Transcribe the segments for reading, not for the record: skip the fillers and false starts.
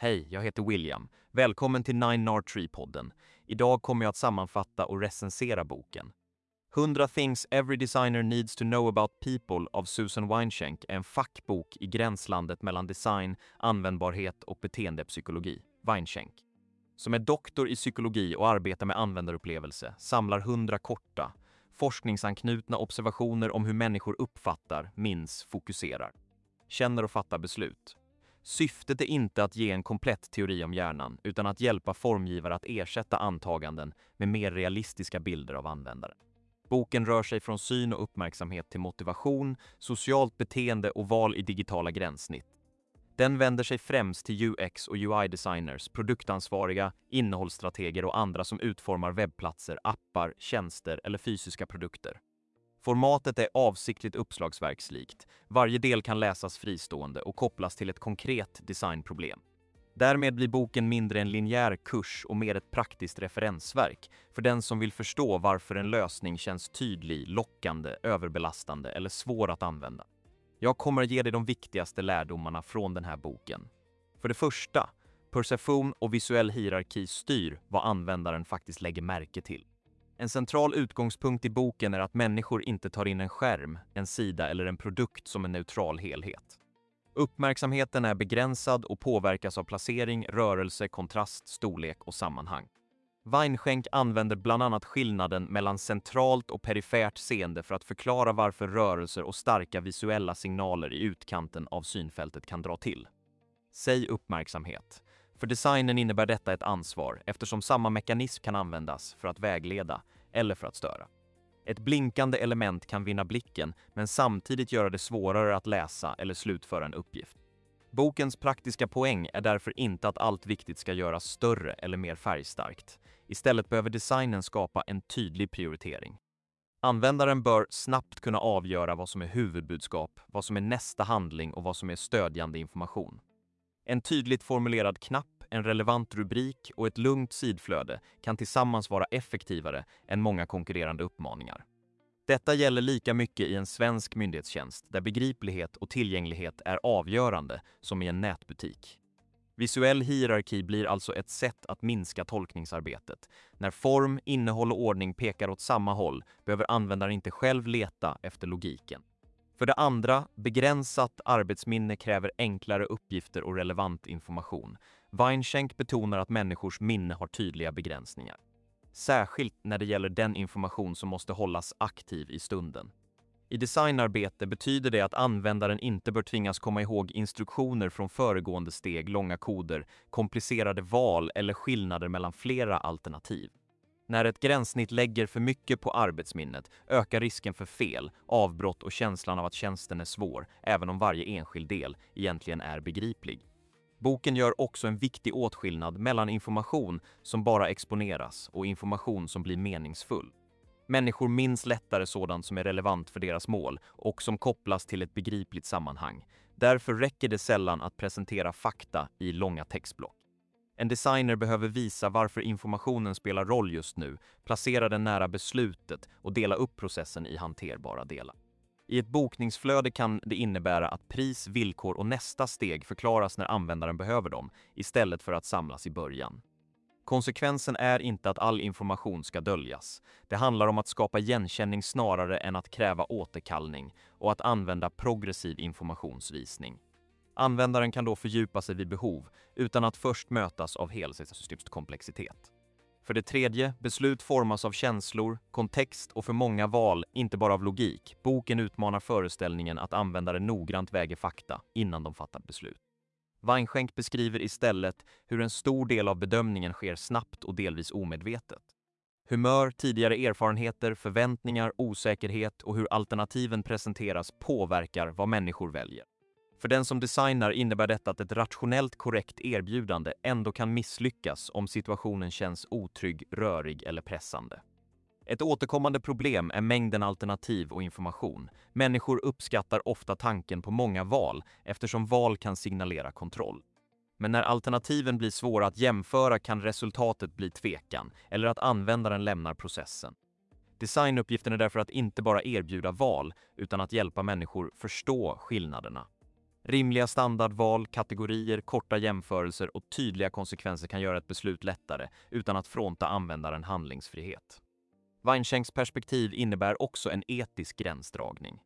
Hej, jag heter William. Välkommen till 9R3-podden. Idag kommer jag att sammanfatta och recensera boken. 100 things every designer needs to know about people av Susan Weinschenk är en fackbok i gränslandet mellan design, användbarhet och beteendepsykologi. Weinschenk, som är doktor i psykologi och arbetar med användarupplevelse, samlar 100 korta, forskningsanknutna observationer om hur människor uppfattar, minns, fokuserar, känner och fattar beslut. Syftet är inte att ge en komplett teori om hjärnan, utan att hjälpa formgivare att ersätta antaganden med mer realistiska bilder av användaren. Boken rör sig från syn och uppmärksamhet till motivation, socialt beteende och val i digitala gränssnitt. Den vänder sig främst till UX och UI-designers, produktansvariga, innehållsstrateger och andra som utformar webbplatser, appar, tjänster eller fysiska produkter. Formatet är avsiktligt uppslagsverkslikt. Varje del kan läsas fristående och kopplas till ett konkret designproblem. Därmed blir boken mindre en linjär kurs och mer ett praktiskt referensverk för den som vill förstå varför en lösning känns tydlig, lockande, överbelastande eller svår att använda. Jag kommer att ge dig de viktigaste lärdomarna från den här boken. För det första, perception och visuell hierarki styr vad användaren faktiskt lägger märke till. En central utgångspunkt i boken är att människor inte tar in en skärm, en sida eller en produkt som en neutral helhet. Uppmärksamheten är begränsad och påverkas av placering, rörelse, kontrast, storlek och sammanhang. Weinschenk använder bland annat skillnaden mellan centralt och perifert seende för att förklara varför rörelser och starka visuella signaler i utkanten av synfältet kan dra till. Säg uppmärksamhet. För designen innebär detta ett ansvar eftersom samma mekanism kan användas för att vägleda eller för att störa. Ett blinkande element kan vinna blicken men samtidigt göra det svårare att läsa eller slutföra en uppgift. Bokens praktiska poäng är därför inte att allt viktigt ska göras större eller mer färgstarkt. Istället behöver designen skapa en tydlig prioritering. Användaren bör snabbt kunna avgöra vad som är huvudbudskap, vad som är nästa handling och vad som är stödjande information. En tydligt formulerad knapp, en relevant rubrik och ett lugnt sidflöde kan tillsammans vara effektivare än många konkurrerande uppmaningar. Detta gäller lika mycket i en svensk myndighetstjänst där begriplighet och tillgänglighet är avgörande som i en nätbutik. Visuell hierarki blir alltså ett sätt att minska tolkningsarbetet. När form, innehåll och ordning pekar åt samma håll behöver användaren inte själv leta efter logiken. För det andra, begränsat arbetsminne kräver enklare uppgifter och relevant information. Weinschenk betonar att människors minne har tydliga begränsningar. Särskilt när det gäller den information som måste hållas aktiv i stunden. I designarbete betyder det att användaren inte bör tvingas komma ihåg instruktioner från föregående steg, långa koder, komplicerade val eller skillnader mellan flera alternativ. När ett gränssnitt lägger för mycket på arbetsminnet ökar risken för fel, avbrott och känslan av att tjänsten är svår, även om varje enskild del egentligen är begriplig. Boken gör också en viktig åtskillnad mellan information som bara exponeras och information som blir meningsfull. Människor minns lättare sådant som är relevant för deras mål och som kopplas till ett begripligt sammanhang. Därför räcker det sällan att presentera fakta i långa textblock. En designer behöver visa varför informationen spelar roll just nu, placera den nära beslutet och dela upp processen i hanterbara delar. I ett bokningsflöde kan det innebära att pris, villkor och nästa steg förklaras när användaren behöver dem, istället för att samlas i början. Konsekvensen är inte att all information ska döljas. Det handlar om att skapa igenkänning snarare än att kräva återkallning och att använda progressiv informationsvisning. Användaren kan då fördjupa sig vid behov utan att först mötas av helhetssystemskomplexitet. För det tredje, beslut formas av känslor, kontext och för många val, inte bara av logik. Boken utmanar föreställningen att användare noggrant väger fakta innan de fattar beslut. Weinschenk beskriver istället hur en stor del av bedömningen sker snabbt och delvis omedvetet. Humör, tidigare erfarenheter, förväntningar, osäkerhet och hur alternativen presenteras påverkar vad människor väljer. För den som designar innebär detta att ett rationellt korrekt erbjudande ändå kan misslyckas om situationen känns otrygg, rörig eller pressande. Ett återkommande problem är mängden alternativ och information. Människor uppskattar ofta tanken på många val eftersom val kan signalera kontroll. Men när alternativen blir svåra att jämföra kan resultatet bli tvekan eller att användaren lämnar processen. Designuppgiften är därför att inte bara erbjuda val utan att hjälpa människor förstå skillnaderna. Rimliga standardval, kategorier, korta jämförelser och tydliga konsekvenser kan göra ett beslut lättare utan att frånta användaren handlingsfrihet. Weinschenks perspektiv innebär också en etisk gränsdragning.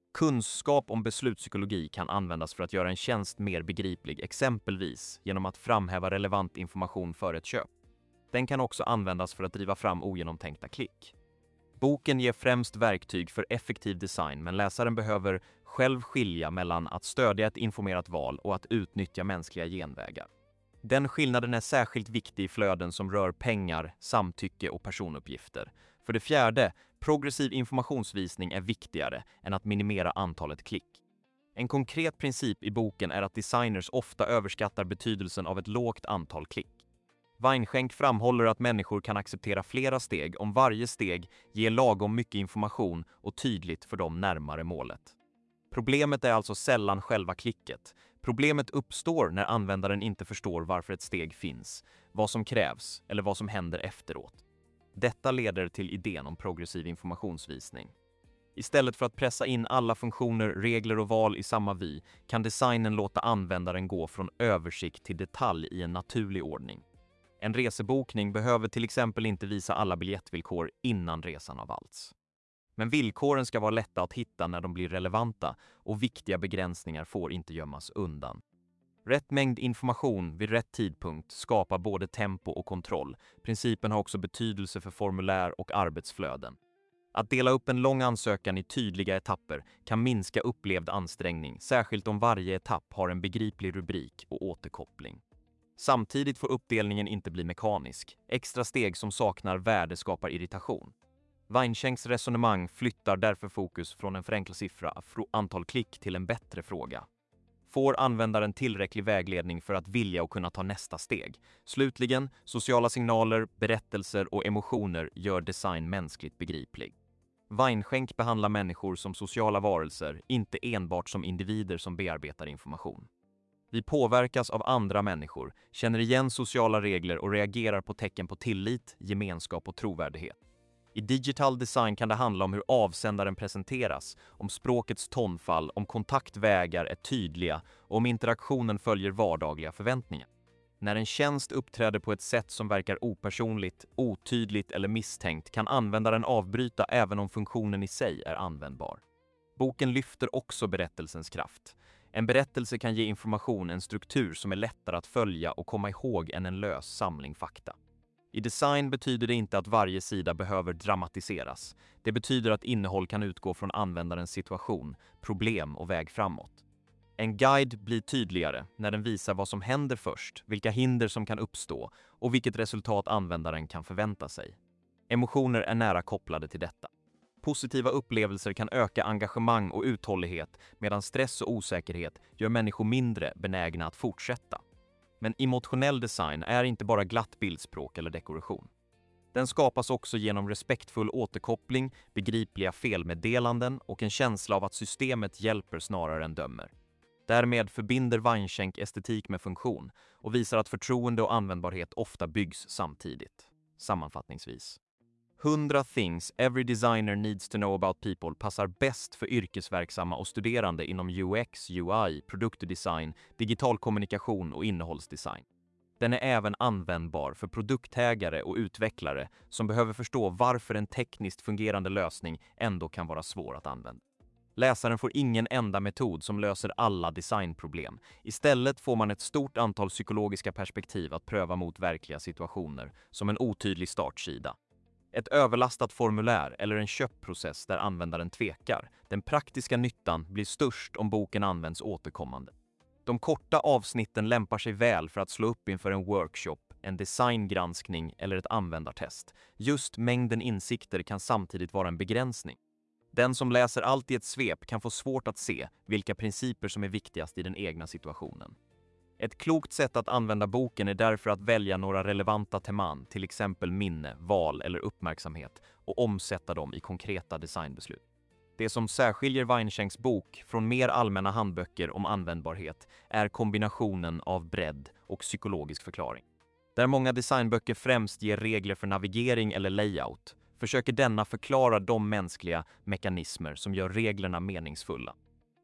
Kunskap om beslutspsykologi kan användas för att göra en tjänst mer begriplig, exempelvis genom att framhäva relevant information för ett köp. Den kan också användas för att driva fram ogenomtänkta klick. Boken ger främst verktyg för effektiv design, men läsaren behöver själv skilja mellan att stödja ett informerat val och att utnyttja mänskliga genvägar. Den skillnaden är särskilt viktig i flöden som rör pengar, samtycke och personuppgifter. För det fjärde, progressiv informationsvisning är viktigare än att minimera antalet klick. En konkret princip i boken är att designers ofta överskattar betydelsen av ett lågt antal klick. Weinschenk framhåller att människor kan acceptera flera steg om varje steg ger lagom mycket information och tydligt för dem närmare målet. Problemet är alltså sällan själva klicket. Problemet uppstår när användaren inte förstår varför ett steg finns, vad som krävs eller vad som händer efteråt. Detta leder till idén om progressiv informationsvisning. Istället för att pressa in alla funktioner, regler och val i samma vy kan designen låta användaren gå från översikt till detalj i en naturlig ordning. En resebokning behöver till exempel inte visa alla biljettvillkor innan resan har valts. Men villkoren ska vara lätta att hitta när de blir relevanta och viktiga begränsningar får inte gömmas undan. Rätt mängd information vid rätt tidpunkt skapar både tempo och kontroll. Principen har också betydelse för formulär och arbetsflöden. Att dela upp en lång ansökan i tydliga etapper kan minska upplevd ansträngning, särskilt om varje etapp har en begriplig rubrik och återkoppling. Samtidigt får uppdelningen inte bli mekanisk. Extra steg som saknar värde skapar irritation. Weinschenks resonemang flyttar därför fokus från en förenklad siffra, antal klick, till en bättre fråga. Får användaren tillräcklig vägledning för att vilja och kunna ta nästa steg? Slutligen, sociala signaler, berättelser och emotioner gör design mänskligt begriplig. Weinschenk behandlar människor som sociala varelser, inte enbart som individer som bearbetar information. Vi påverkas av andra människor, känner igen sociala regler och reagerar på tecken på tillit, gemenskap och trovärdighet. I digital design kan det handla om hur avsändaren presenteras, om språkets tonfall, om kontaktvägar är tydliga och om interaktionen följer vardagliga förväntningar. När en tjänst uppträder på ett sätt som verkar opersonligt, otydligt eller misstänkt kan användaren avbryta även om funktionen i sig är användbar. Boken lyfter också berättelsens kraft. En berättelse kan ge information en struktur som är lättare att följa och komma ihåg än en lös samling fakta. I design betyder det inte att varje sida behöver dramatiseras. Det betyder att innehåll kan utgå från användarens situation, problem och väg framåt. En guide blir tydligare när den visar vad som händer först, vilka hinder som kan uppstå och vilket resultat användaren kan förvänta sig. Emotioner är nära kopplade till detta. Positiva upplevelser kan öka engagemang och uthållighet, medan stress och osäkerhet gör människor mindre benägna att fortsätta. Men emotionell design är inte bara glatt bildspråk eller dekoration. Den skapas också genom respektfull återkoppling, begripliga felmeddelanden och en känsla av att systemet hjälper snarare än dömer. Därmed förbinder Weinschenk estetik med funktion och visar att förtroende och användbarhet ofta byggs samtidigt. Sammanfattningsvis. 100 things every designer needs to know about people passar bäst för yrkesverksamma och studerande inom UX, UI, produktdesign, digital kommunikation och innehållsdesign. Den är även användbar för produktägare och utvecklare som behöver förstå varför en tekniskt fungerande lösning ändå kan vara svår att använda. Läsaren får ingen enda metod som löser alla designproblem. Istället får man ett stort antal psykologiska perspektiv att pröva mot verkliga situationer, som en otydlig startsida. Ett överlastat formulär eller en köpprocess där användaren tvekar. Den praktiska nyttan blir störst om boken används återkommande. De korta avsnitten lämpar sig väl för att slå upp inför en workshop, en designgranskning eller ett användartest. Just mängden insikter kan samtidigt vara en begränsning. Den som läser allt i ett svep kan få svårt att se vilka principer som är viktigast i den egna situationen. Ett klokt sätt att använda boken är därför att välja några relevanta teman, till exempel minne, val eller uppmärksamhet, och omsätta dem i konkreta designbeslut. Det som särskiljer Weinschenks bok från mer allmänna handböcker om användbarhet är kombinationen av bredd och psykologisk förklaring. Där många designböcker främst ger regler för navigering eller layout, försöker denna förklara de mänskliga mekanismer som gör reglerna meningsfulla.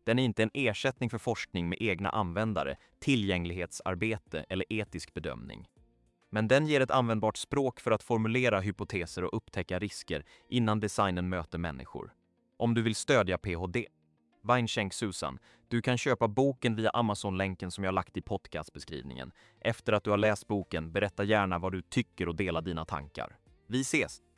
Den är inte en ersättning för forskning med egna användare, tillgänglighetsarbete eller etisk bedömning. Men den ger ett användbart språk för att formulera hypoteser och upptäcka risker innan designen möter människor. Om du vill stödja PhD, Wineshank Susan, du kan köpa boken via Amazon-länken som jag lagt i podcastbeskrivningen. Efter att du har läst boken, berätta gärna vad du tycker och dela dina tankar. Vi ses!